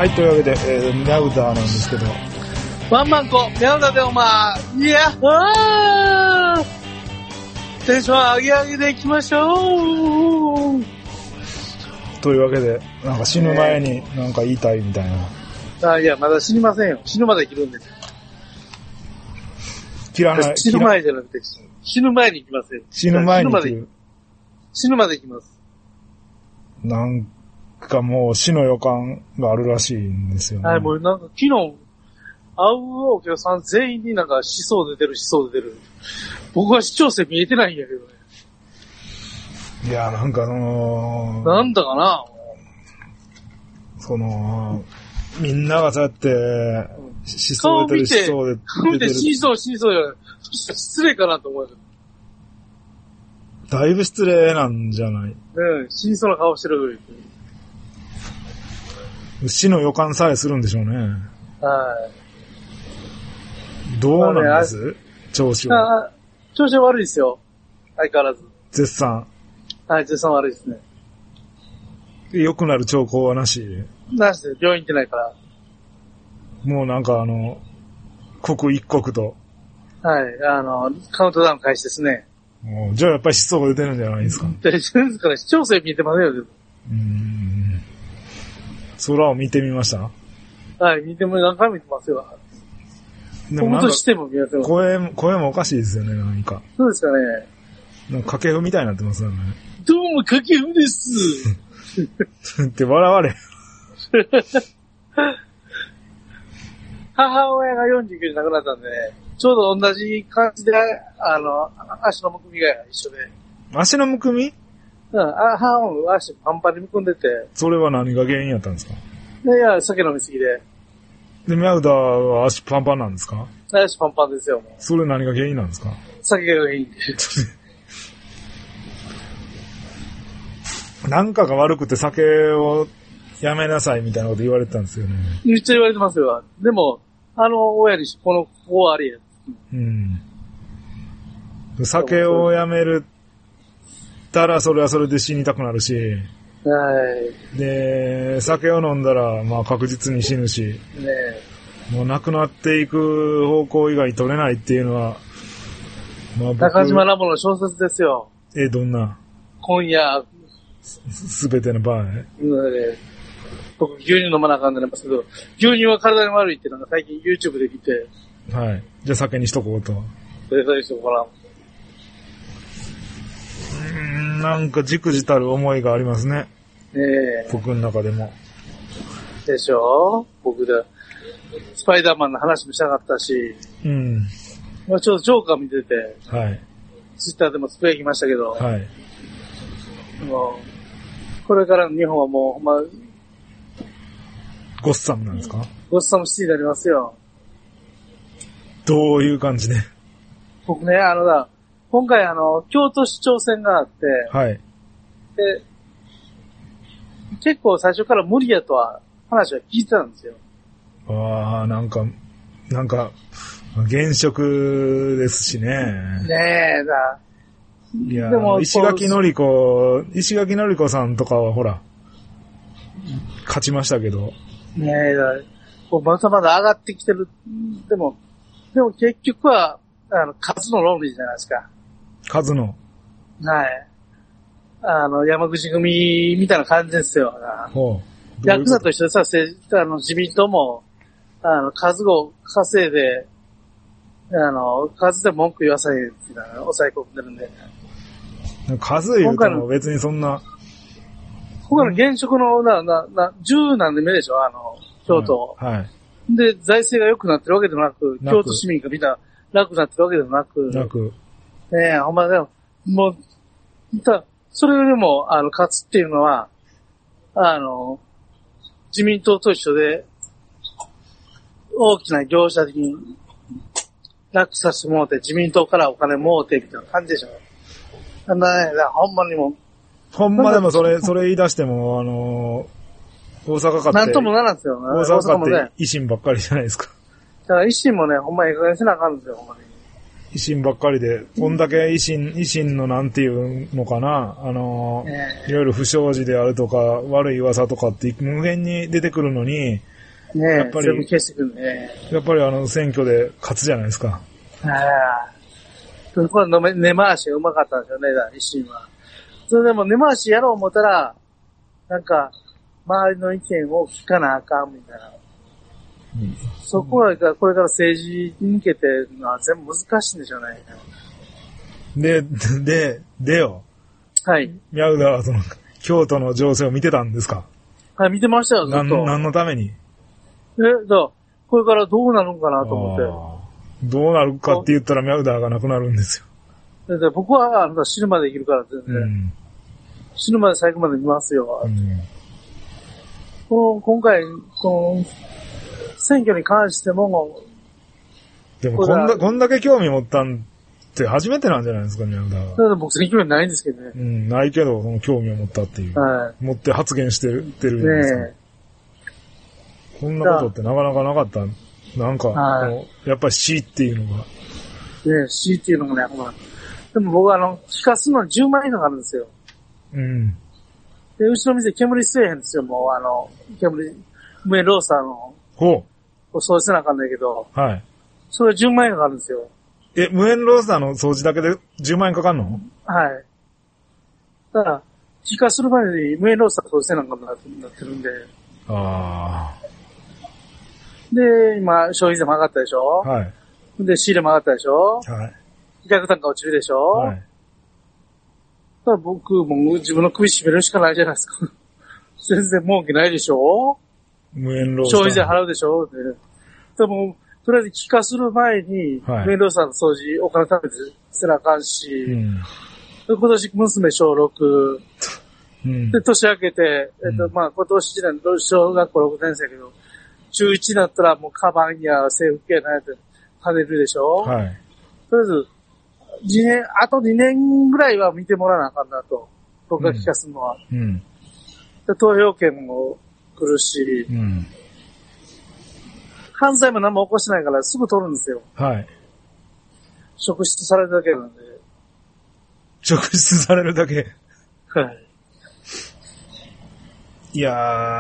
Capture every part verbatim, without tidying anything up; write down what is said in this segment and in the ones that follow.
はい、というわけで、えー、ミャウダーなんですけど。 ワンマンコ、ミャウダーでおまー、いやっほーテンション上げ上げでいきましょうというわけで、なんか死ぬ前になんか言いたいみたいな。 あ、いや、まだ死にませんよ。死ぬまで生きるんです。 切らない。 死ぬ前じゃなくて、死ぬ前に行きますよ。 死ぬ前に生きる。 死ぬまで行きます。 なんかもう死の予感があるらしいんですよね。 はい、もうなんか昨日、会うお客さん全員になんか思想出てる思想出てる。僕は視聴者見えてないんやけどね。 いや、なんかあのー、 なんだかなその、みんながそうやって、思想出てる思想で。 顔見て死にそう死にそうや。失礼かなと思うよ。 だいぶ失礼なんじゃない？ うん、死にそうな顔してる。 死の予感さえするんでしょうね。 はい。 どうなんです、まあね、調子は。 あ、調子は悪いですよ。相変わらず。 絶賛。 はい、絶賛悪いですね。 良くなる兆候はなし？ なしで、病院行ってないから。 もうなんかあの、刻一刻と。 はい、あの、カウントダウン開始ですね。 もうじゃあやっぱり思想が出てるんじゃないですか。 出てるんですから、視聴者見えてませんよ。 うーん。空を見てみました？ はい、見ても何回も見てますよ。でもなんかしても見ますよ。 声、声もおかしいですよね、何か。 そうですかね。 なんか掛布みたいになってますよね。 どうも掛布です。 って笑われ。 母親がよんじゅうきゅうで亡くなったんで、ね、ちょうど同じ感じで、あの、足のむくみが一緒で。 足のむくみ？ うん、あ、母も足パンパンにむくんでて。 それは何が原因やったんですか？ いや、酒飲みすぎで。 で、ミャウダーは足パンパンなんですか？ 足パンパンですよ、もう。 それ何が原因なんですか？ 酒が原因で。 なんかが悪くて酒をやめなさいみたいなこと言われてたんですよね。 めっちゃ言われてますよ。でも、あの親にこの、ここあれや。 うん。酒をやめるたらそれはそれで死にたくなるし。 はい。 で、酒を飲んだら、まあ確実に死ぬし。 ねえ。もう亡くなっていく方向以外取れないっていうのは、 まあ僕、中島ラボの小説ですよ。 え、どんな？ 今夜、 すべての場合、ね、 うんね。僕、牛乳飲まなあかんなりますけど、牛乳は体に悪いっていうのが最近 YouTube で見て。 はい。じゃあ酒にしとこうと。 それにしとこうかな。 うーん、なんかじくじたる思いがありますね。 ねえ。 僕の中でも。 でしょ？僕で、スパイダーマンの話もしたかったし。 うん。 まあちょっとジョーカー見てて。 はい。 ツイッターでもつぶやきましたけど。 はい。 もう、これからの日本はもう、まあ、 ゴッサムなんですか？ ゴッサムシティになりますよ。 どういう感じで？ 僕ね、あのだ、今回あの、京都市長選があって、 はい。 で、結構最初から無理やとは話は聞いてたんですよ。 ああ、なんか、なんか、現職ですしね。 ねえ、だ。 いや、でも石垣のり子、石垣のり子さんとかはほら、勝ちましたけど。 ねえ、だ。こうまだまだ上がってきてる。でも、でも結局は、あの、数の論理じゃないですか。 数の。 はい。あの、山口組みたいな感じですよ。 ほう。ヤクザと一緒でさ、あの、自民党も、あの、数を稼いで、あの、数で文句言わされるっていうのは抑え込んでるんで。 数言うても別にそんな。 今回の現職の、な、な、な、じゅうなんで目でしょあの、京都。 はい。はい、 で、財政が良くなってるわけでもなく、京都市民がみんな楽になってるわけでもなく。 なく。 ねえ、ほんまでも、もう、た、それよりも、あの、勝つっていうのは、あの、自民党と一緒で、大きな業者的に楽させてもらって、自民党からお金もうて、みたいな感じでしょ。あんなね、ほんまにも。 ほんまでもそれ、それ言い出しても、あのー、大阪勝って。 なんともならんすよね。 大阪勝って維新ばっかりじゃないですか。 だから維新もね、ほんまにええ加減せなあかんんですよ、ほんまに。 維新ばっかりで、こんだけ維新、維新のなんていうのかな、あのー、えー、いろいろ不祥事であるとか、悪い噂とかって無限に出てくるのに、 ねえ、やっぱり全部消してくるね。 やっぱりあの選挙で勝つじゃないですか。 ああ。これ根回しがうまかったんですよね、維新は。それでも根回しやろう思ったら、なんか、周りの意見を聞かなあかんみたいな。うん、そこは、これから政治に向けてのは全部難しいんでしょうね。 で、で、でよ。 はい。 ミャウダーはその、京都の情勢を見てたんですか？ はい、見てましたよ、ずっと。 何のために？ え、だこれからどうなるんかなと思って。どうなるかって言ったらミャウダーがなくなるんですよ。で僕は、あの、死ぬまで生きるから全然。うん、死ぬまで最後まで見ますよ。うん、この今回、この、選挙に関しても、 でもこんだ、こんだけ興味持ったんって初めてなんじゃないですか、ミャウダーは。 ただ僕選挙にないんですけどね。 うん、ないけど、その興味を持ったっていう。はい。持って発言してる、てるんですか。ねえ。こんなことってなかなかなかった。なんか、はい、やっぱり C っていうのが。 ねえ、C っていうのもね、ほら。でも僕はあの、聞かすのにじゅうまん円かかるんですよ。うん。で、うちの店煙吸えへんですよ、もうあの、煙、無煙ローサーの。ほう。掃除せなあかんないけど。はい。それじゅうまん円かかるんですよ。 え、無煙ローサーの掃除だけでじゅうまん円かかるの？ はい。だから、気化する前に無煙ローサー掃除せなあかんなってるんで。ああ。で、今、消費税も上がったでしょ？はい。で、仕入れも上がったでしょ？はい。委託単価落ちるでしょ？はい。だから僕も自分の首絞めるしかないじゃないですか。全然儲けないでしょ？ 無煙ローサー。 消費税払うでしょ？でも、とりあえず気化する前に、はい、無煙ローサーの掃除、お金食べてせなあかんし、うん、今年娘小ろく、うん、で、年明けて、えっと、うん、まあ、今年年、小学校ろくねん生やけど、中いちになったらもうカバンや制服系なんやって食べるでしょ？はい。とりあえず、にねん、あとにねんぐらいは見てもらわなあかんなと。僕が聞かすのは。うん。で、投票権も来るし、うん。犯罪も何も起こしてないからすぐ取るんですよ。はい。職質されるだけなんで。 職質されるだけ？はい。いや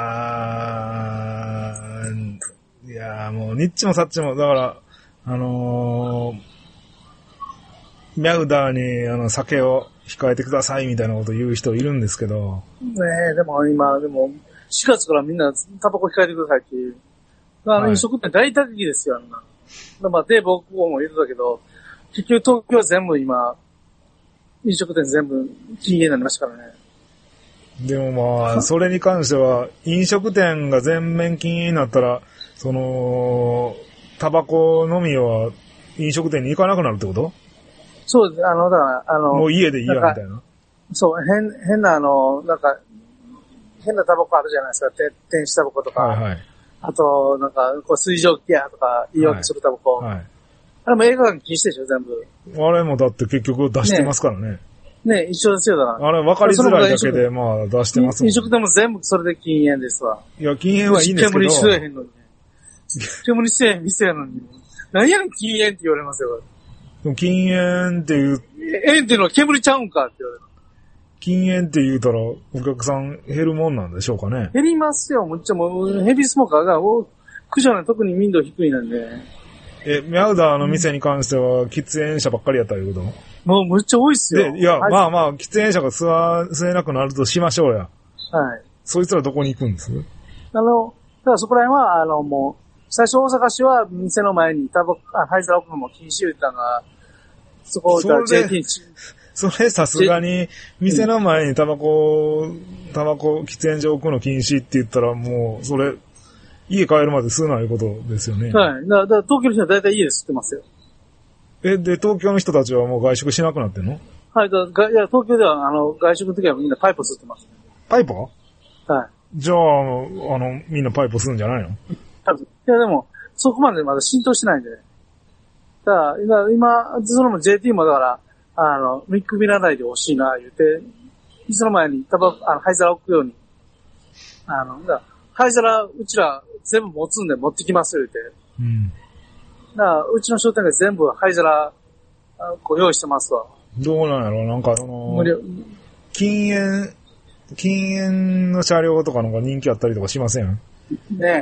ー、いやーもう、ニッチもサッチも、だから、あのー、ミャウダーに、あの、酒を控えてくださいみたいなこと言う人いるんですけど。 ねえ、でも今、でも、しがつからみんなタバコ控えてくださいっていう。あの、飲食店大打撃ですよ、あんな。まあ、で、僕も言ってたけど、結局東京は全部今、飲食店全部禁煙になりましたからね。 でもまあ、それに関しては、飲食店が全面禁煙になったら、その、タバコ飲みは飲食店に行かなくなるってこと？ そうです。あの、だから、あの、 もう家でいいや、みたいな。 そう、変、変なあの、なんか、変なタバコあるじゃないですか。天使タバコとか。はいはい。あと、なんか、こう水蒸気やとか言い訳するタバコ。はい。はい、あれも映画館禁止でしょ、全部。 あれもだって結局出してますからね。 ね, ね一緒ですよ、だから。 あれ分かりづらいだけで、まあ出してますもん、ね。 飲食店も全部それで禁煙ですわ。 いや、禁煙はいいんですけど。 煙吸えへんのに。煙吸えへん店やのに。何やん禁煙って言われますよ。 でも禁煙っていう。 煙っていうのは煙ちゃうんかって言われる。 禁煙って言うたらお客さん減るもんなんでしょうかね。 減りますよ。もっちゃもうヘビースモーカーが、駆除は特に民度低いなんで。 え、ミャウダーの店に関しては喫煙者ばっかりやったいうこと？ もうむっちゃ多いっすよ。 で、いや、まあまあ、喫煙者が吸わ、吸えなくなるとしましょうや。はい。そいつらどこに行くんです？ あの、だからそこら辺は、あの、もう、最初大阪市は店の前にタバコ、あ、灰皿置くのも禁止言ったのが、そこを ジェーティーそれさすがに、店の前にタバコ、タバコ、喫煙所置くの禁止って言ったらもう、それ、家帰るまで吸うないうことですよね。 はい。だから、だから東京の人は大体家で吸ってますよ。 え、で、東京の人たちはもう外食しなくなってんの？ はい。だからいや、東京では、あの、外食の時はみんなパイプ吸ってます。 パイプ？ はい。 じゃあ、あの、みんなパイプ吸うんじゃないの？ 多分。いや、でも、そこまでまだ浸透してないんでね。だから、今、それも ジェーティー もだから、あの、見くびらないでほしいな、言うて、いつの前にタバコ、あの、灰皿置くように、あの、だから灰皿、うちら全部持つんで持ってきますよ、言うて。うん。だから、うちの商店街全部灰皿、こう用意してますわ。 どうなんやろなんか、その、禁煙、禁煙の車両とかのが人気あったりとかしません？ ねえ。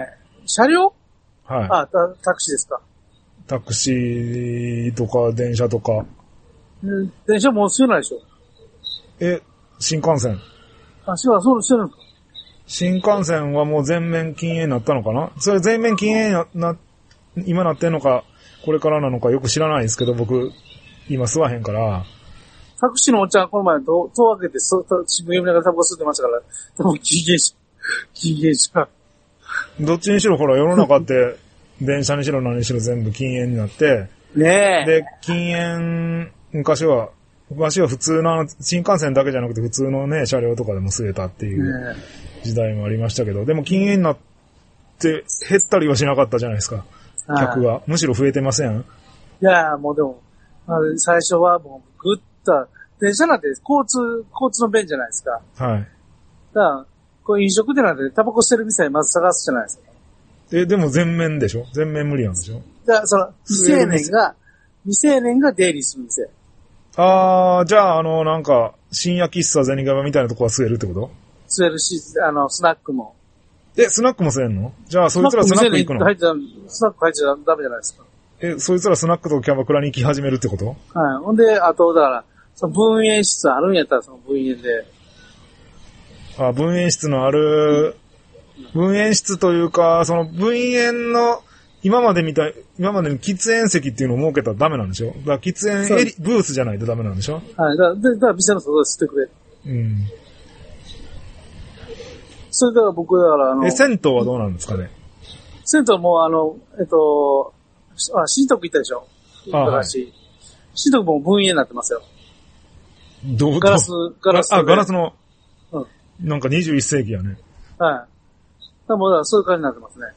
車両？ はい。 あ、タタクシーですか。 タクシーとか電車とか。 うん電車もう吸えないでしょ。 え、新幹線。 あ、そう、そう、そうなんですか。 新幹線はもう全面禁煙になったのかな？それ全面禁煙にな、な、今なってんのか、これからなのかよく知らないですけど、僕、今吸わへんから。 タクシーのおっちゃん、この前、戸を開けて、そう、新聞読みながらタバコ吸ってましたから、多分禁煙者、禁煙者。 どっちにしろほら、世の中って、電車にしろ何にしろ全部禁煙になって、 ねえ。 で、禁煙、昔は、昔は普通の、新幹線だけじゃなくて普通のね、車両とかでも吸えたっていう時代もありましたけど、でも禁煙になって減ったりはしなかったじゃないですか、客が。むしろ増えてません？ いやもうでも、最初はもうぐっと、電車なんて交通、交通の便じゃないですか。 はい。 だから、こう飲食店なんてタバコ捨てる店まず探すじゃないですか。 え、でも全面でしょ？全面無理なんでしょ？ だからその、未成年が、未成年が出入りする店。 あー、じゃあ、あの、なんか、深夜喫茶銭釜みたいなとこは吸えるってこと？ 吸えるし、あの、スナックも。 え、スナックも吸えんの？じゃあ、そいつらスナック行くの？ 入っちゃスナック入っちゃダメじゃないですか。 え、そいつらスナックとキャバクラに行き始めるってこと？ はい。ほんで、あと、だから、その分煙室あるんやったらその分煙で。 あ、分煙室のある、分煙室というか、その分煙の、今までみたい、今までに喫煙席っていうのを設けたらダメなんでしょ？だから喫煙エリ、ブースじゃないとダメなんでしょ？ はい。だから、でだから店の外で吸ってくれ。 うん。 それだから僕、だからあの。 え、銭湯はどうなんですかね？ 銭湯もあの、えっと、あ、新徳行ったでしょ？ あ、はい。 新徳も分煙になってますよ。 どうガラス、ガラス。 あ、ガラスの、 うん。 なんかにじゅういっ世紀やね。 はい。だもうだからそういう感じになってますね。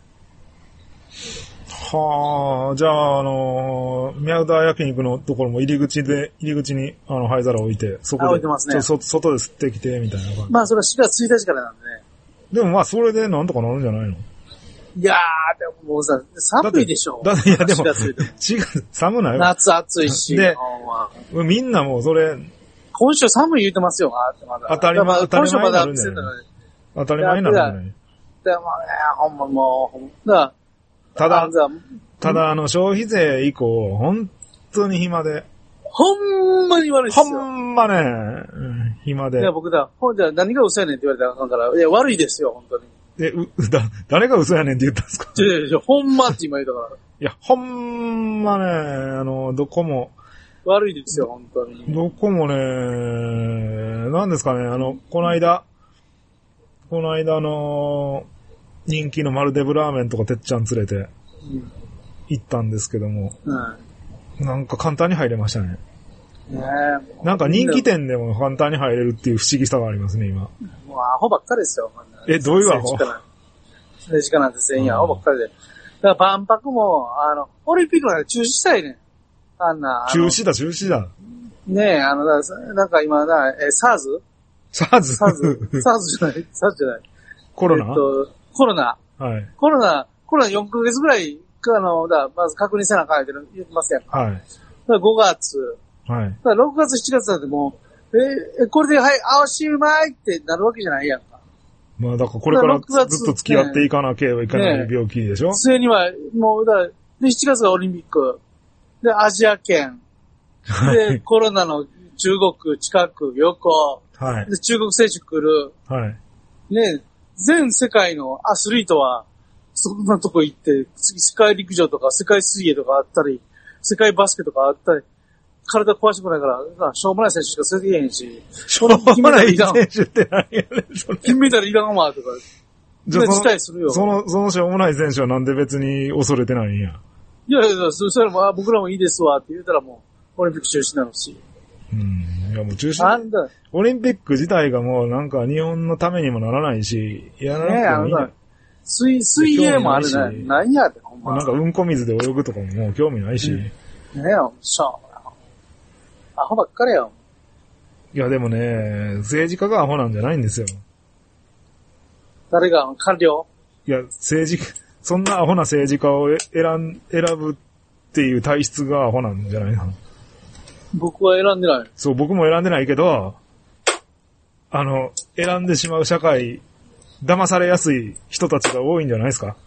はあ、じゃあ、あのー、宮田焼肉のところも入り口で、入り口に、あの、灰皿置いて、そこで、 置いてますね、 そ外で吸ってきて、みたいな感じ。 まあ、それはしがつついたちからなんでね。 でもまあ、それでなんとかなるんじゃないの？ いやー、でももうさ、寒いでしょ。 だって、いやでも、違う、 う寒ないよ。 夏暑いし。 で、みんなもうそれ、 今週寒い言うてますよ、まだ。 当たり前、当たり前になるんじゃない？当たり前になるんじゃない？ でもね、ほんまもう、ほんだただ、ただあの、消費税以降、本当に暇で。 ほんまに悪いっすよ。 ほんまね、うん、暇で。 いや、僕だ、ほんじゃ何が嘘やねんって言われたらあかんから、いや、悪いですよ、本当に。 え、う、だ、誰が嘘やねんって言ったんですか？ いやいや、ほんまって今言ったから。 いや、ほんまね、あの、どこも。 悪いですよ、本当に。 どこもね、なんですかね、あの、この間、この間の、人気のマルデブラーメンとかてっちゃん連れて、行ったんですけども、うん、なんか簡単に入れましたね。 ねえ。 なんか人気店でも簡単に入れるっていう不思議さがありますね、今。 もうアホばっかりですよ。 え、どういうアホ？ 政治家なんて全員アホばっかりで。だから万博も、あの、オリンピックなんて中止したいね。あんな。 中止だ、中止だ。 ねえ、あの、なんか今な、え、SARS？ SARS？ SARS？ SARS じゃない ?SARS じゃない。 コロナ？ えっと、コロナ。 はい。 コロナ、コロナよんかげつぐらい、あの、だまず確認せなあかんって言ってますやんか。 はい。 だからごがつ。 はい。 だからろくがつ、しちがつだってもう、え、これで、はい、あおしまいってなるわけじゃないやんか。 まあ、だからこれからずっと付き合っていかなければいけない病気でしょ？ ね、末には、もう、だから、で、しちがつがオリンピック。で、アジア圏。で、コロナの中国近く、横。 はい。 で、中国選手来る。 はい。 ね、全世界のアスリートは、そんなとこ行って、世界陸上とか世界水泳とかあったり、世界バスケとかあったり、体壊してこないから、しょうもない選手しか連れてけへんし。 しょうもない選手って何やねん、それ。 金メダルいらんわ、とか。じゃあ、辞退するよ。 その、そのしょうもない選手はなんで別に恐れてないんや。 いやいや、そしたらもう、僕らもいいですわ、って言ったらもう、オリンピック中止なのし。 うん。いや、もう中止。 なんだ。 オリンピック自体がもうなんか日本のためにもならないし、やらなくてもいいんだ。 水、水泳もあるね。何やって、ほんま。 なんかうんこ水で泳ぐとかももう興味ないし。うん、 ねえよ、しょう。アホばっかりよ。 いや、でもね、政治家がアホなんじゃないんですよ。 誰が官僚？ いや、政治、そんなアホな政治家を選ん、選ぶっていう体質がアホなんじゃないの？ 僕は選んでない。 そう、僕も選んでないけど、あの、選んでしまう社会、騙されやすい人たちが多いんじゃないですか？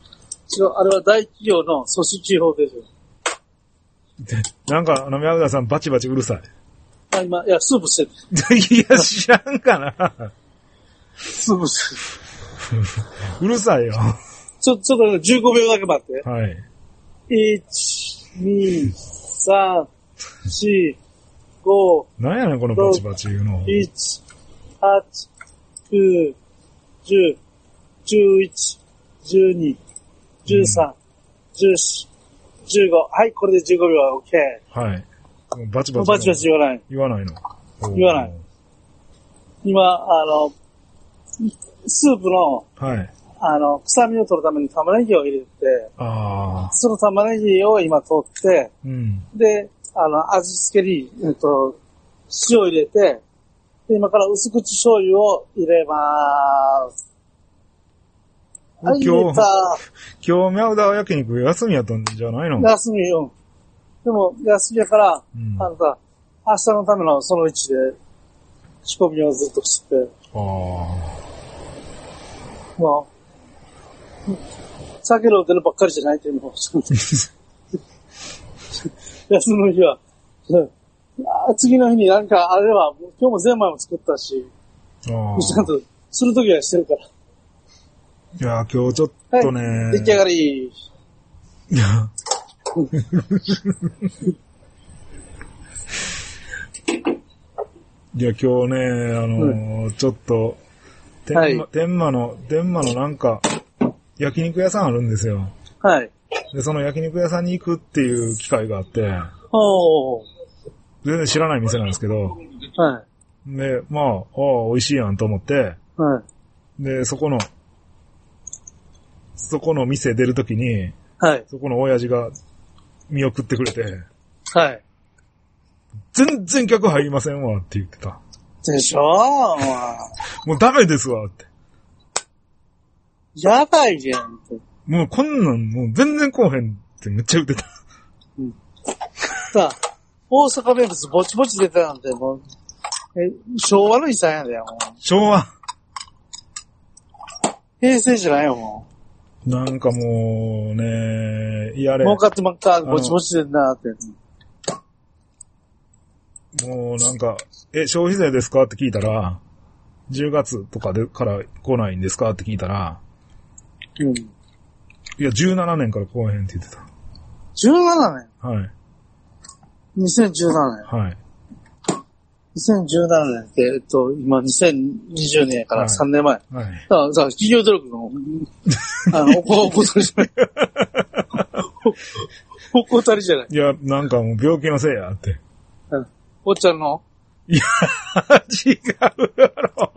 違う、あれは大企業の組織法ですよ。 で、なんか、あの、宮浦さんバチバチうるさい。 あ、今、いや、スープしてる。 いや、知らんかな。 スープしてる。 うるさいよ。 ちょ、ちょっとじゅうごびょうだけ待って。 はい。 いち、に、さん、し、ご、 なんやねん、このバチバチ言うの。 いち、はち、きゅう、じゅう、じゅういち、じゅうに、じゅうさん、じゅうよん、じゅうご。はい、これでじゅうごびょうは OK。 はい。バチバチ。 バチバチ言わない。 言わないの。 言わない。今、あの、スープの、 はい。 あの、臭みを取るために玉ねぎを入れて、 ああ。 その玉ねぎを今取って、 うん。 で、あの、味付けに、えっと、塩を入れて、で今から薄口醤油を入れまーす。はい、入れた。 今日、宮浦焼肉休みやったんじゃないの？ 休みよ。でも、休みやから、 うん、 あのさ、明日のためのその位置で、仕込みをずっとして。 ああ。 まあ、酒飲んでるばっかりじゃないっていうのを、休みの日は、次の日に何かあれは、今日もゼンマイも作ったし、ちゃんとするときはしてるから。 いや、今日ちょっとね。 はい、出来上がり。 いや。いや、今日ね、あのーうん、ちょっと、天満、はい、天満の、天満のなんか、焼肉屋さんあるんですよ。 はい。 で、その焼肉屋さんに行くっていう機会があって、 おー。 全然知らない店なんですけど、 はい。 で、まあ、ああ、美味しいやんと思って、 はい。 で、そこの、そこの店出るときに、 はい。 そこの親父が見送ってくれて、 はい。 全然客入りませんわって言ってた。 でしょもうダメですわって。 やばいじゃんって。 もうこんなんもう全然来おへんってめっちゃ言ってた。 うん。さあ、大阪名物ぼちぼち出てたなんてもう、え、昭和の遺産やだよ、もう。 昭和。 平成じゃないよ、もう。なんかもうね、いやれ。 儲かってまった、ぼちぼちでんなって。 もうなんか、え、消費税ですかって聞いたら、じゅうがつとかでから来ないんですかって聞いたら、 うん。 いや、じゅうななねんから来へんって言ってた。 じゅうななねん？ はい。 にせんじゅうななねん。 はい。 にせんじゅうななねんって、えっと、今にせんにじゅうねんやからさんねんまえ。 はい。はい、 だから、さ、企業努力の、あの、おこ、おこたりじゃない。おこたりじゃない。 いや、なんかもう病気のせいやって。 うん。おっちゃんの？ いや、違うやろ。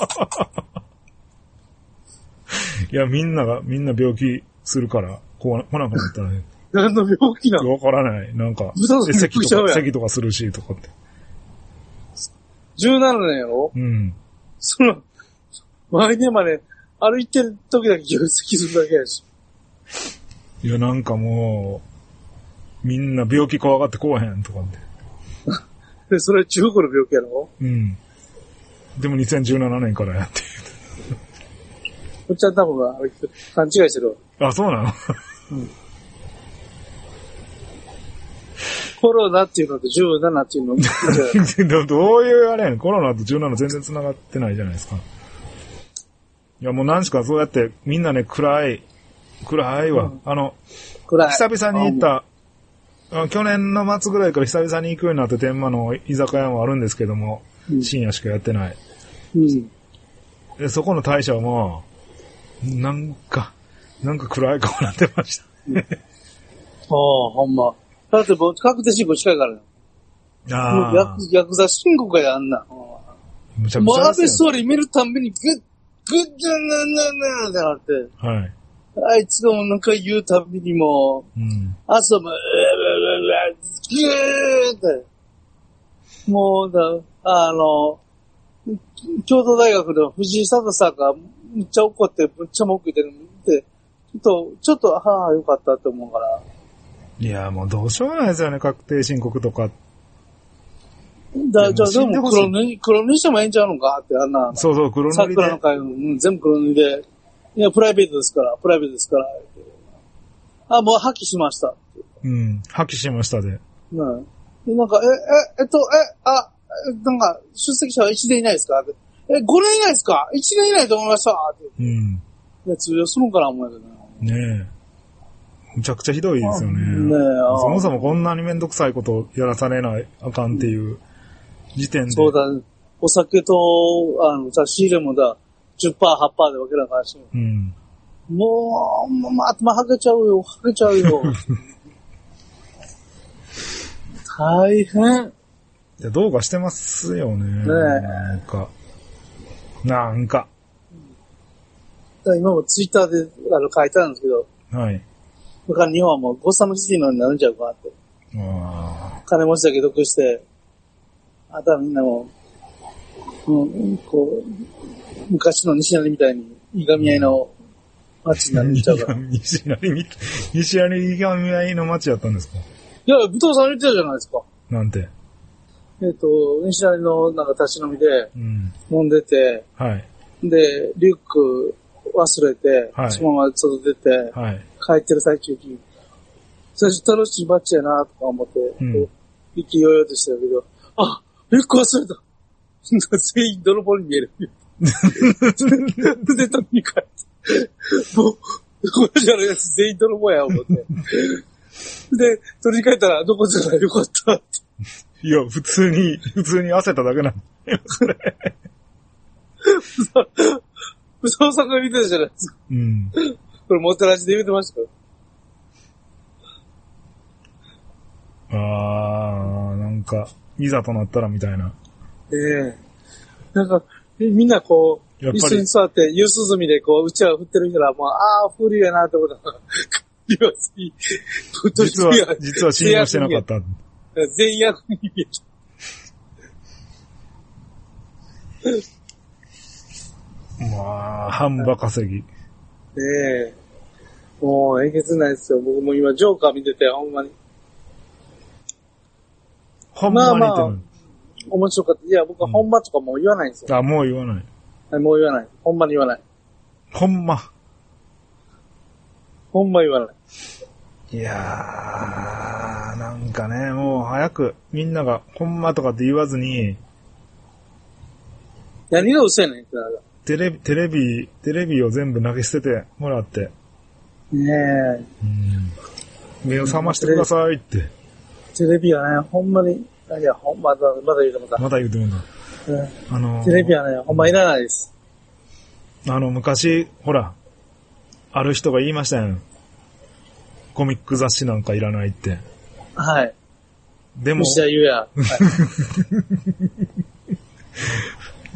いや、みんなが、みんな病気するから、こう、来なくなったらね。 何の病気なの？ わからない。なんか、 咳とか、咳とかするし、とかって。 じゅうななねんやろ？ うん。 その、毎年まで歩いてる時だけ咳するだけやし。 いや、なんかもう、みんな病気怖がってこうへん、とかって。 で、それ中国の病気やろ？ うん。でもにせんじゅうななねんからやって言う。 おっちゃん多分は勘違いしてるわ。あ、そうなの？ うん。コロナっていうのとじゅうななっていうのど, どういうあれやねん。コロナとじゅうなな全然繋がってないじゃないですか。いやもう何しかそうやってみんなね、暗い、暗いわ。うん、あの、暗い久々に行った、あ去年の末ぐらいから久々に行くようになって天満の居酒屋もあるんですけども、うん、深夜しかやってない。 うん、 でそこの大将も、なんか、なんか暗い顔になってました。 うん、ああ、ほんま。だってもう確定申告近いからね。 ああ。 もう逆、逆座申告やあんな。 むちゃくちゃ。 もう安倍総理見るたんびにグッ、グッじゃなななってなって。 はい。 あいつがもうなんか言うたびにもう、うん、朝も、うーぐーって。もうだ、あの、京都大学の藤井聡さんがむっちゃ怒って、むっちゃ文句言ってるの見て、ちょっと、ちょっと、はぁ、よかったって思うから。 いや、もうどうしようもないですよね、確定申告とか。 だじゃあ、でも黒塗り、黒塗りしてもええんちゃうのかって、あんな。 そうそう、黒塗りで。 桜の会、うん、全部黒塗りで。いや、プライベートですから、プライベートですから。 あ、もう破棄しました。 うん。破棄しましたで。 うん。でなんか、え、え、えっと、え、あ、なんか、出席者はいちねん以内ですか？え、ごねん以内ですか？ いち 年以内と思いましたって。 うん。 で、通用するんかな思うけどね。ねえ。むちゃくちゃひどいですよね。 ねえ。 そもそもこんなにめんどくさいことやらされないあかんっていう時点で。 そうだ、お酒と、あの、さ、仕入れもだ、じゅっパーセント、はちパーセント で分けなかったし。 うん。 もう、もう、頭はけちゃうよ、はけちゃうよ。大変。 いや、どうかしてますよね。ねえ。なんか。なんか。 今もツイッターであの書いてあるんですけど。はい。だから日本はもうゴッサムシティのになるんちゃうかって。あ金持ちだけ得して、あとはみんなもう、うん、こう、昔の西成みたいに、いがみ合いの街になるんちゃうか。 西成み、西成いがみ合いの街やったんですか？ いや、武藤さん言ってたじゃないですか。 なんて。 えっと、西成のなんか立ち飲みで、飲んでて、うん、はい。で、リュック忘れて、はい、そのまま外出て、はい、帰ってる最中に、最初楽しい街やなとか思って、うん、意気揚々としてたけど、あ、リュック忘れた全員泥棒に見える。で、取りに帰って、もう、これじゃないやつ全員泥棒や、思って。で、取りに帰ったら、どこじゃないよかったって。 いや、普通に、普通に焦っただけなんだよ、それ。 武藤さんが見てたじゃないですか。うん。これ、もてなしで言うてましたよ。 あー、なんか、いざとなったらみたいな。 ええー。なんか、みんなこう、椅子に座って、夕涼みでこう、うちわを振ってる人ら、もう、あー、風流やなって思ったら、実は、実は信用してなかった。 全員役に見えた。まあ、半ば稼ぎ。 ええー。もう、えげつないですよ。僕も今、ジョーカー見てて、ほんまに。 ほんまにって、まあまあ、 面白かった。いや、僕はほんまとかもう言わないんですよ。 うん、あ、もう言わない。 はい、もう言わない。ほんまに言わない。 ほんま。 ほんま言わない。 いやー、なんかね、もう早くみんながほんまとかって言わずに、 何が嘘やねんってなる。 テレビ、テレビ、テレビを全部投げ捨ててもらって。ねえ。うん。目を覚ましてくださいって。 テレビはね、ほんまに、いや、ほんまだ、まだ言うてもた。 まだ言うてもた。 うん。あのー、テレビはね、ほんまいらないです。 あの、昔、ほら、ある人が言いましたよ。コミック雑誌なんかいらないって。 はい。 でも。 西田優也。はい、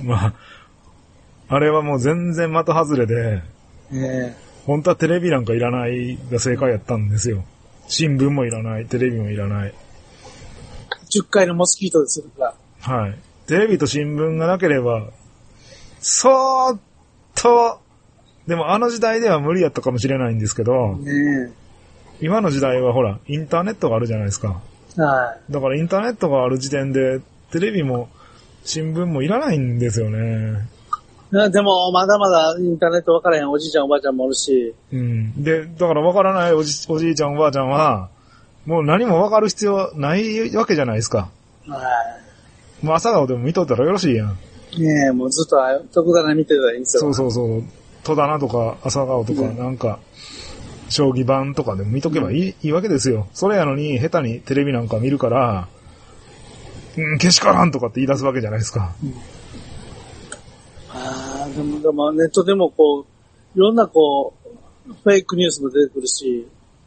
まあ、あれはもう全然的外れで、えー、本当はテレビなんかいらないが正解やったんですよ。新聞もいらない、テレビもいらない。 じゅっかいのモスキートでするから。はい。テレビと新聞がなければ、そーっと、でもあの時代では無理やったかもしれないんですけど、ね、今の時代はほら、インターネットがあるじゃないですか。はい。だからインターネットがある時点で、テレビも新聞もいらないんですよね。 でも、まだまだインターネット分からへんおじいちゃんおばあちゃんもおるし。 うん。で、だから分からないおじ、おじいちゃんおばあちゃんは、もう何も分かる必要ないわけじゃないですか。はい。もう朝顔でも見とったらよろしいやん。 ねえ、もうずっと特ダネ見てたらいいんですよ。 そうそうそう。戸棚とか朝顔とか、うん、なんか、将棋盤とかでも見とけばいい、うん、いいわけですよ。それやのに、下手にテレビなんか見るから、うん、けしからんとかって言い出すわけじゃないですか。うん、 ああ、でも、でもネットでもこう、いろんなこう、フェイクニュースも出てくるし、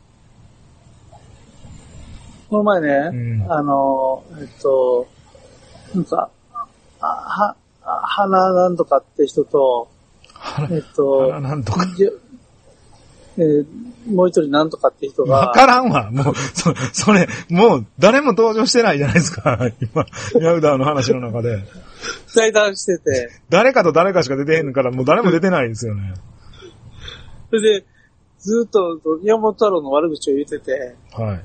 この前ね、うん、あの、えっと、なんか、あは、花なんとかって人と、えっと、 花なんとか。 えー、もう一人なんとかって人が。 わからんわ。もう、そ、それ、もう誰も登場してないじゃないですか。今、ヤウダーの話の中で。 対談してて。 誰かと誰かしか出てへんから、もう誰も出てないですよね。 それで、ずっと山本太郎の悪口を言ってて。はい。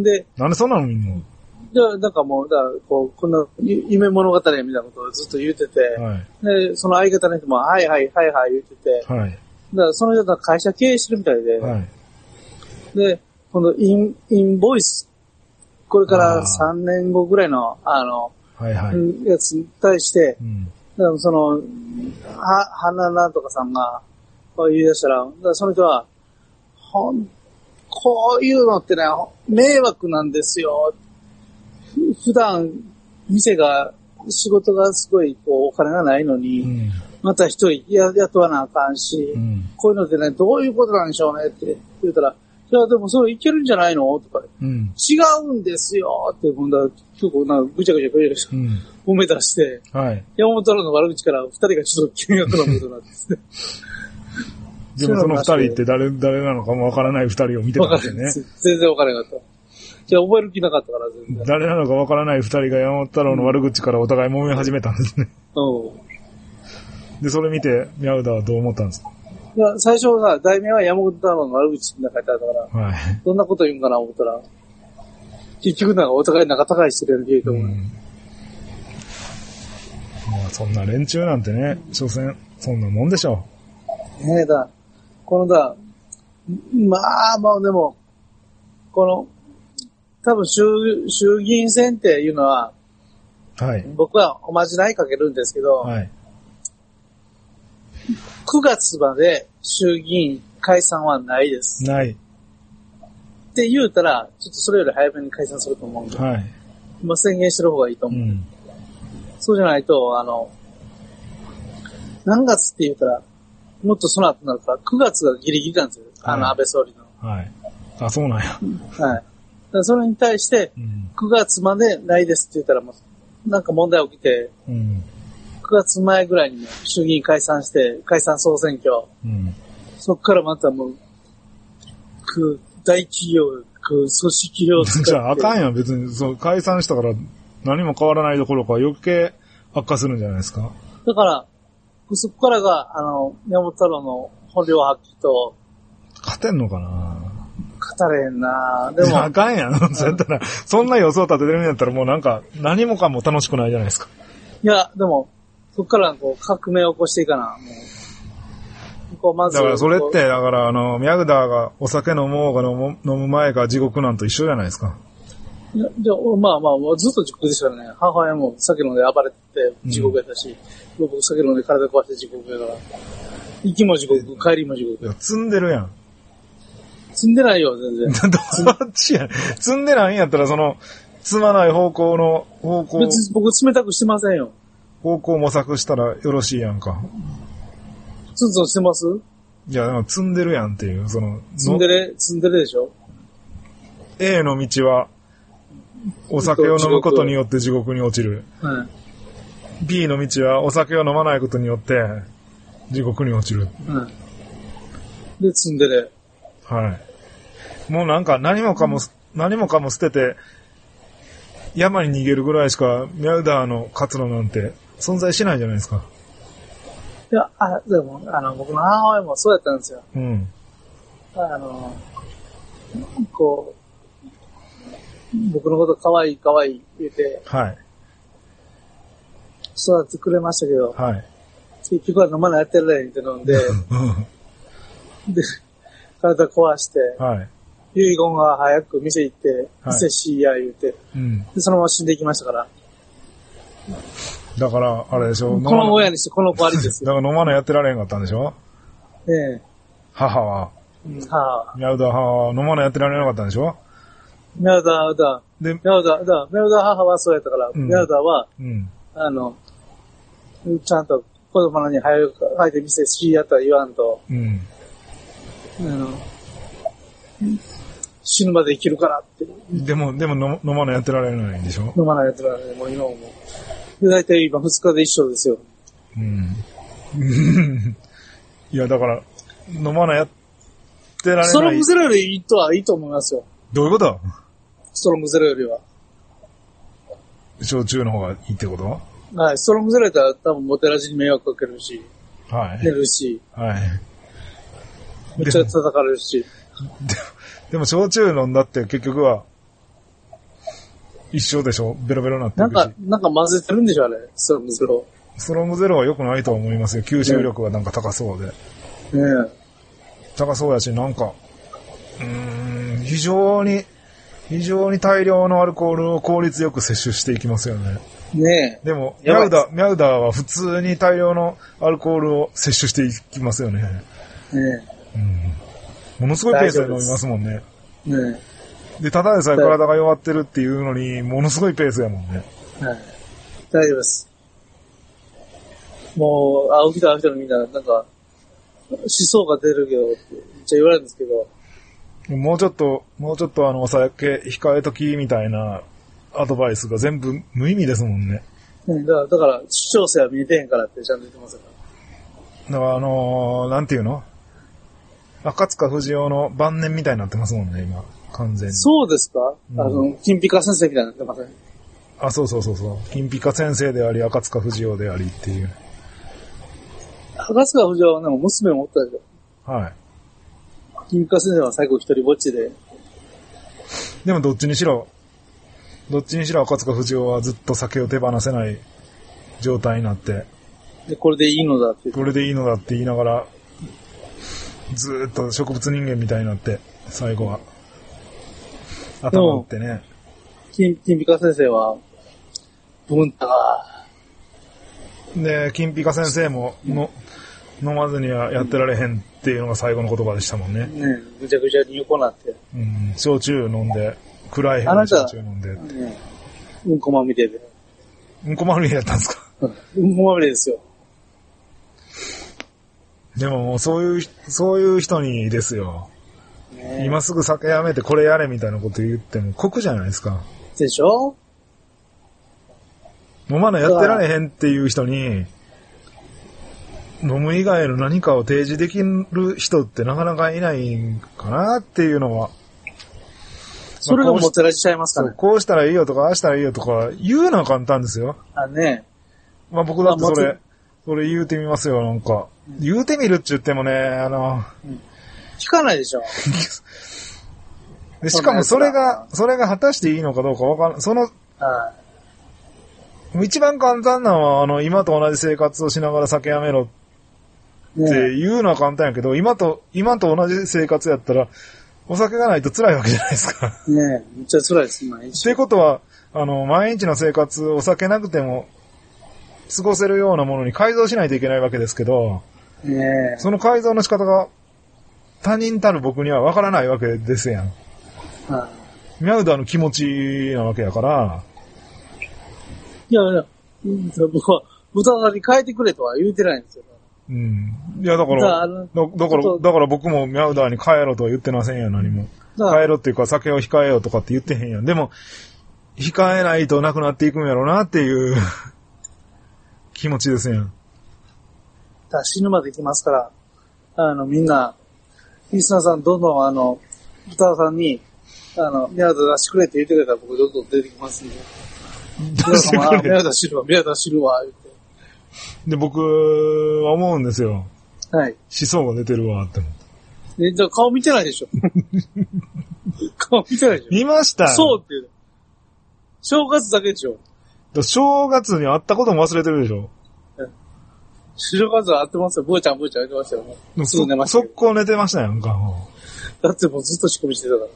で、 なんでそんなの見んの？ じゃあ、なんかもう、だからこう、こんな夢物語みたいなことをずっと言ってて、はい、で、その相方の人も、はいはいはいはい言ってて、はい、だからその人が会社経営してるみたいで、はい、 で、今度イン、インボイス。これからさんねんごぐらいの、あの、 はいはい。 やつに対して、 うん、 だからその、は、花なんとかさんが、こう言い出したら、だからその人は、ほん、こういうのってね、迷惑なんですよ。ふ普段、店が、仕事がすごい、こう、お金がないのに、うん、また一人や雇わなあかんし、うん、こういうのってね、どういうことなんでしょうねって言ったら、いや、でもそれいけるんじゃないのとか、うん、違うんですよって、今度は結構なんかぐちゃぐちゃぐちゃぐちゃ、うん、褒め出して、はい、山本太郎の悪口から二人がちょっと見学のことになってですね。 でもその二人って誰、誰なのかもわからない二人を見てたんですよね。 全然わからなかった。じゃあ覚える気なかったから全然。 誰なのかわからない二人が山本太郎の悪口からお互い揉め始めたんですね。うん。で、それ見て、宮浦はどう思ったんですか？ いや、最初はさ、題名は山本太郎の悪口って書いてあったから、はい。どんなこと言うんかな思ったら、結局なんかお互い仲高いしてるやんけと思う。うん。 まあそんな連中なんてね、所詮、そんなもんでしょう。ねえだ、このだ、まあまあでも、この、多分衆、衆議院選っていうのは、はい。僕はおまじないかけるんですけど、はい。くがつまで衆議院解散はないです。ない。って言うたら、ちょっとそれより早めに解散すると思うんで、はい。今宣言してる方がいいと思う。うん。そうじゃないと、あの、何月って言ったら、もっとその後になるから、くがつがギリギリなんですよ。はい、あの、安倍総理の。はい。あ、そうなんや。はい。それに対して、くがつまでないですって言ったら、もうなんか問題起きて、うん、くがつまえぐらいにも衆議院解散して、解散総選挙。うん、そこからまたもう、く大企業、く組織量を使って。 じゃああかんやん、別に。そう解散したから何も変わらないどころか余計悪化するんじゃないですか。 だから、そこからが、あの、宮本太郎の本領発揮と。 勝てんのかな？ 語れんな。でも。 あかんやん。そうやったら、そんな予想立ててるんやったらもうなんか、何もかも楽しくないじゃないですか。 いや、でも、そっからこう、革命を起こしていかな。もうこうまず。 だからそれって、だからあの、宮浦がお酒飲もうが飲む、飲む前が地獄なんと一緒じゃないですか。 いや、じゃあ、まあまあ、ずっと地獄でしたからね。母親も酒飲んで暴れて地獄やったし、うん、僕酒飲んで体壊して地獄やから。行きも地獄、帰りも地獄。 いや、積んでるやん。 積んでないよ、全然。 どっちや。積んでないんやったら、その、積まない方向の、方向。 別に僕冷たくしてませんよ。 方向模索したらよろしいやんか。 ツンツンしてます？ いや、でも積んでるやんっていう、その。 積んでる、積んでるでしょ？ A の道は、お酒を飲むことによって地獄に落ちる。はい、B の道は、お酒を飲まないことによって、地獄に落ちる。はい、 で、積んでる。 はい。もうなんか何もかも、うん、何もかも捨てて、山に逃げるぐらいしか、宮浦の活路なんて存在しないじゃないですか。 いや、あ、でも、あの、僕の母親もそうやったんですよ。うん。あの、こう、僕のこと可愛い可愛い言うて、はい。育ててくれましたけど、はい。結局は飲まないやってるねんって飲んで、で、体壊して、はい。遺言が早く店行って、はい、店しいや言うて、うん。で、そのまま死んでいきましたから。 だから、あれでしょ。 この親にしてこの子ありですよ。だから飲まないやってられへんかったんでしょ。ええ。母は。うん、母は。宮浦母は飲まないやってられなかったんでしょ。 宮浦だ。で、宮浦だ。宮浦母はそうやったから、うん、宮浦は、うん、あの、ちゃんと子供に早く、早く店しやったら言わんと、うん。あの、死ぬまで生きるからって。 でも、でも飲まないやってられないんでしょ。 飲まないやってられない。もう今も。だいたい今ふつかで一緒ですよ。うん。 いや、だから、飲まないやってられない。 ストロングゼロよりいいとはいいと思いますよ。 どういうこと？ ストロングゼロよりは。 焼酎の方がいいってこと？ はい。ストロングゼロやったら多分モテラジに迷惑かけるし。はい。寝るし。はい。めっちゃ叩かれるし。 で, でも、焼酎飲んだって結局は、一緒でしょ？ベロベロになってるし。 なんか、なんか混ぜてるんでしょあれ。ストロングゼロ。 ストロングゼロは良くないとは思いますよ。吸収力がなんか高そうで。ねえ。高そうやし、なんか、うーん、 非常に、非常に大量のアルコールを効率よく摂取していきますよね。 ねえ。 でも、ミャウダー、ミャウダーは普通に大量のアルコールを摂取していきますよね。 ねえ。 うん。ものすごいペースで飲みますもんね。 ねえ。で、ただでさえ体が弱ってるっていうのに、ものすごいペースやもんね。 はい。大丈夫です。もう、あ、起きた起きたのみんな、なんか、思想が出るけど、ってめっちゃ言われるんですけど。 もうちょっと、もうちょっとあの、お酒控えときみたいなアドバイスが全部無意味ですもんね。 うん、だから、だから、主張性は見えてへんからってちゃんと言ってますから。 だからあのー、なんていうの赤塚不二夫の晩年みたいになってますもんね、今。完全に。 そうですか、うん、あの、金ピカ先生みたいになってません、ね、 あ、そうそうそうそう。金ピカ先生であり、赤塚不二夫でありっていう。 赤塚不二夫はね、娘もおったでしょ。 はい。 金ピカ先生は最後一人ぼっちで。 でもどっちにしろ、どっちにしろ赤塚不二夫はずっと酒を手放せない状態になって。 で、これでいいのだって。 これでいいのだって言いながら、ずーっと植物人間みたいになって、最後は。頭打ってね。 金、金ピカ先生は、文太が。 で、金ピカ先生もの、飲まずにはやってられへんっていうのが最後の言葉でしたもんね。 ねぐちゃぐちゃに横なって。 うん、焼酎飲んで、暗い部屋で焼酎飲んで。 ね、うんこまみれで。 うんこまみれやったんですか？ うんこまみれですよ。 でももうそういう、そういう人にですよ。ね、今すぐ酒やめてこれやれみたいなこと言っても酷じゃないですか。 でしょ？ 飲まないやってられへんっていう人に、飲む以外の何かを提示できる人ってなかなかいないんかなっていうのは。 それがもてらしちゃいますかね。 こうしたらいいよとか、ああしたらいいよとか言うのは簡単ですよ。 あ、ね。 まあ僕だってそれ、それ言うてみますよ、なんか。うん、言うてみるって言ってもね、あの、 うん、聞かないでしょ。 でしかもそれが、それが果たしていいのかどうかわからん。その、はい、一番簡単なのは、あの、今と同じ生活をしながら酒やめろって言うのは簡単やけど、ね、今と、今と同じ生活やったら、お酒がないと辛いわけじゃないですか。 ねえ、めっちゃ辛いです、毎日。 ってことは、あの、毎日の生活、お酒なくても、過ごせるようなものに改造しないといけないわけですけど、 ねえ、 その改造の仕方が、他人たる僕にはわからないわけですやん。はい、ミャウダーの気持ちなわけやから。 いやいや、僕は、豚さんに変えてくれとは言うてないんですよ。 うん。いや、だから、だだから、だから僕もミャウダーに帰ろとは言ってませんやん、何も。帰ろっていうか酒を控えようとかって言ってへんやん。でも、控えないとなくなっていくんやろうなっていう気持ちですやん。 だ死ぬまで来ますから、あの、みんな、リスナーさんどんどんあの、豚さんに、あの、ミャウダー出してくれって言ってくれたら僕どんどん出てきますんで。皆様、ミャウダー知るわ、ミャウダー知るわ、言って。 で、僕は思うんですよ。 はい。 思想が出てるわ、って思って。 え、じゃあ顔見てないでしょ。顔見てないでしょ。 見ました。 そうっていう。正月だけでしょ。 正月に会ったことも忘れてるでしょ。 正月は会ってますよ。ブーちゃんブーちゃん言ってましたよ。すぐ寝ました。 速攻寝てましたやんか。 だってもうずっと仕込みしてたから。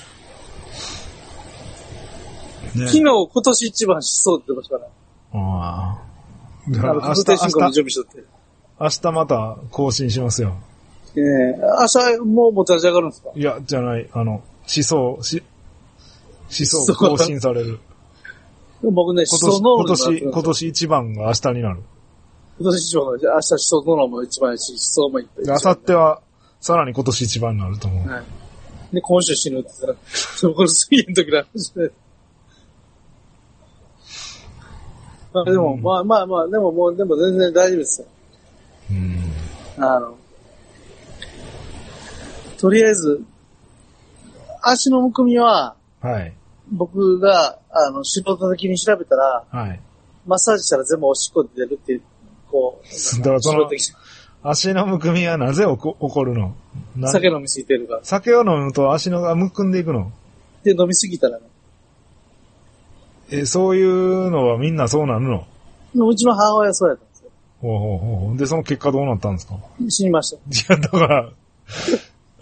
ね、 昨日今年一番しそうって言ってましたから。 ああ。 だから明日、明日、準備しとって。 明日また更新しますよ。 ええー、明日もう持ち上がるんですか？ いや、じゃない、あの、思想、し、思想更新される。 僕ね、思想ノー今年、今年一番が明日になる。 今年一番が、明日思想ノーラも一番やし、思想もいっぱい。 明後日は、さらに今年一番になると思う。はい。 で、今週死ぬって言ったら、そこの水泳の時の話で。まあでも、うん、まあまあまあ、でももう、でも全然大丈夫ですよ。 うん。 あの、とりあえず、足のむくみは、 はい。 僕が、あの、素人的に調べたら、 はい。 マッサージしたら全部おしっこで出るっていう、こう、 だからその、足のむくみはなぜ起こ、起こるの？ 酒飲みすぎてるから。 酒を飲むと足のがむくんでいくの？ で、飲みすぎたらね。 え、そういうのはみんなそうなるの？ うちの母親はそうやったんですよ。 ほうほうほう。で、その結果どうなったんですか？ 死にました。 いや、だから、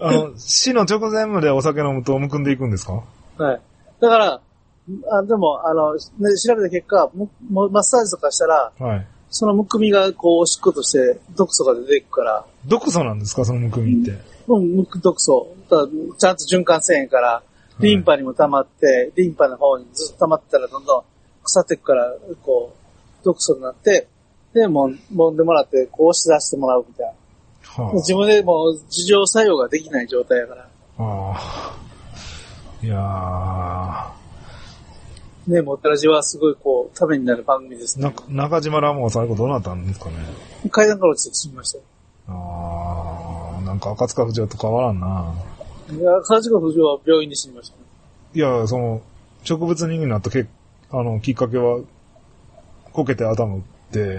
あの、死の直前までお酒飲むとむくんでいくんですか？ はい。だから、あでも、あの、ね、調べた結果、ももマッサージとかしたら、 はい。 そのむくみがこう、おしっことして毒素が出ていくから。 毒素なんですか、そのむくみって。 うん、むく毒素。だからちゃんと循環せえへんから、リンパにも溜まって、はい、リンパの方にずっと溜まってたらどんどん腐っていくから、こう、毒素になって、で、もん、揉んでもらって、こう押し出してもらうみたいな。はあ、自分でもう自浄作用ができない状態やから。ああ。 いやー。 ね、もたらじはすごいこう、ためになる番組ですね。 な、中島ラモンは最後どうなったんですかね。 階段から落ちて死にましたよ。 あー、なんか赤塚不二夫と変わらんな。 いや、赤塚不二夫は病院で死にましたね。 いや、その、植物人になったけ、あの、きっかけは、こけて頭打って、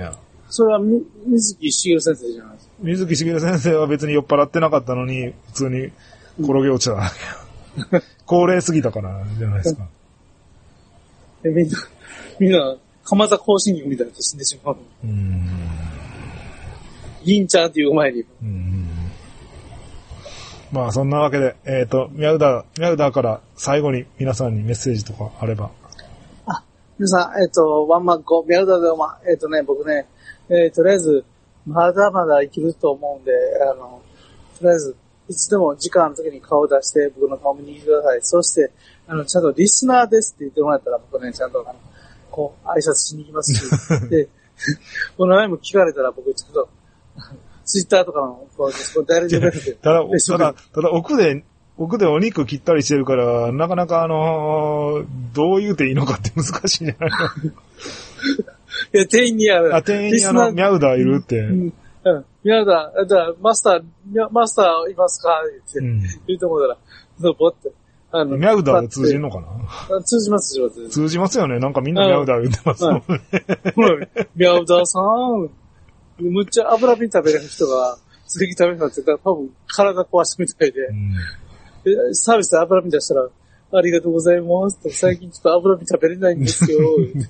それはみ、水木しげる先生じゃないですか。 水木しげる先生は別に酔っ払ってなかったのに、普通に転げ落ちただけ。高齢すぎたからじゃないですか。 え、みんな、みんな、鎌田甲信魚みたいなと死んでしまう。うーん。銀ちゃんっていう前に。うーん。 まあ、そんなわけで、えっ、ー、と、ミャウダー、ミャウダーから最後に皆さんにメッセージとかあれば。 あ、皆さん、えっ、ー、と、ワンマンコ、ミャウダーでおま、えっ、ー、とね、僕ね、えー、とりあえず、まだまだ生きると思うんで、あの、とりあえず、いつでも時間の時に顔を出して、僕の顔見に来てください。そして、あの、ちゃんとリスナーですって言ってもらったら、僕ね、ちゃんと、あの、こう、挨拶しに行きますし、で、この前も聞かれたら、僕ちょっと、ツイッターとかの、こう、誰でもやってただ、ただ、ただ、奥で、奥でお肉切ったりしてるから、なかなかあのー、どう言うていいのかって難しいんじゃないのいや、店員にある。 あ、店員にあの、ミャウダーいるって。うん。 うん。ミャウダー、だからマスター、マスターいますかって、うん、言うと思ったら、ボって。あの、 ミャウダーで通じんのかな？ 通じます、通じます。 通じますよね。なんかみんなミャウダー言ってますもんね。 ミャウダーさん。むっちゃ油瓶食べれる人が、次食べるのって多分体壊したみたいで、うん、サービスで油瓶出したら、ありがとうございますって、最近ちょっと油瓶食べれないんですよ。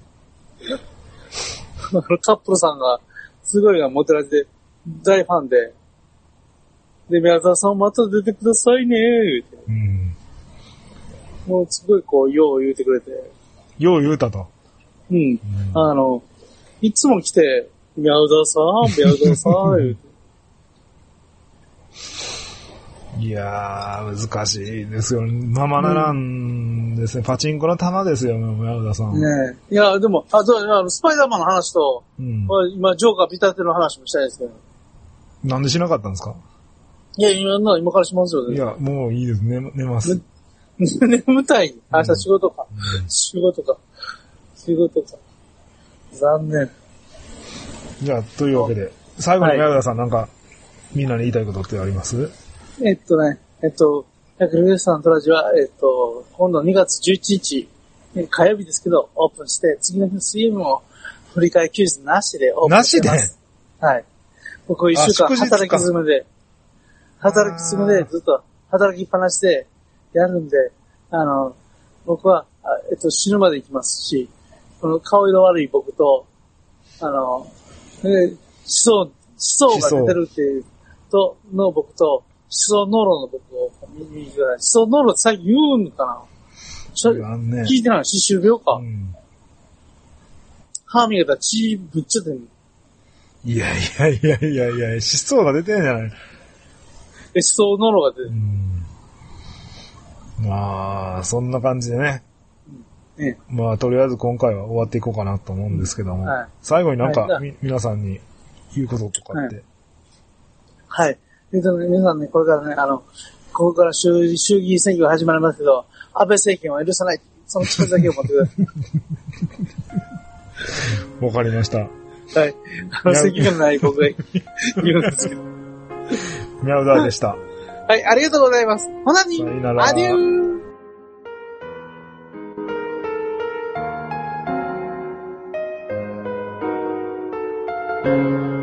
あのカップルさんが、すごいがモテられて、大ファンで、で、宮沢さんまた出てくださいねーって、うん、もうすごいこう、よう言うてくれて。 よう言うたと。 うん。うん、あの、いつも来て、宮沢さん、宮沢さん、言うて。 いやー、難しいですよ。ままならんですね。うん、パチンコの玉ですよ、宮田さん。 ねえ。いや、でも、あ、そう、あの、スパイダーマンの話と、うん、今、ジョーカービタテの話もしたいですけど。 なんでしなかったんですか？ いや、今の、今からしますよね。 いや、もういいです。寝、寝ます。 眠たい。明日仕事か。うん、仕事か。仕事か。残念。 じゃあ、というわけで、最後に宮田さん、なんか、みんなに言いたいことってあります？ えっとね、えっと、ヤクルトさんのトラジは、えっと、今度にがつじゅういちにち、火曜日ですけど、オープンして、次の日の水曜日も振り替え休日なしでオープンしてます。なしで？はい。僕一週間働き詰めで、働き詰めでずっと働きっぱなしでやるんで、あの、僕は、えっと、死ぬまで行きますし、この顔色悪い僕と、あの、え思想、思想が出てるっていうと、の僕と、思想ノロの僕を見に行くぐらい。思想ノロって最近言うのかな？ね、聞いてない歯周病か。うん、歯磨いたら血ぶっちゃってんの。 いやいやいやいやいや、思想が出てんじゃない？ え、思想ノロが出てる。 うん、まあ、そんな感じでね。うんね、まあ、とりあえず今回は終わっていこうかなと思うんですけども。はい、最後になんか、はい、皆さんに言うこととかって。 はい。はい皆さんね、これからね、あの、ここから衆、衆議院選挙が始まりますけど、安倍政権を許さない。その力だけを持ってください。わかりました。 はい。あの、責任のない僕が言うんですけど。 ミャウダーでした。 はい、ありがとうございます。ほなに、 さよなら。 アデュー。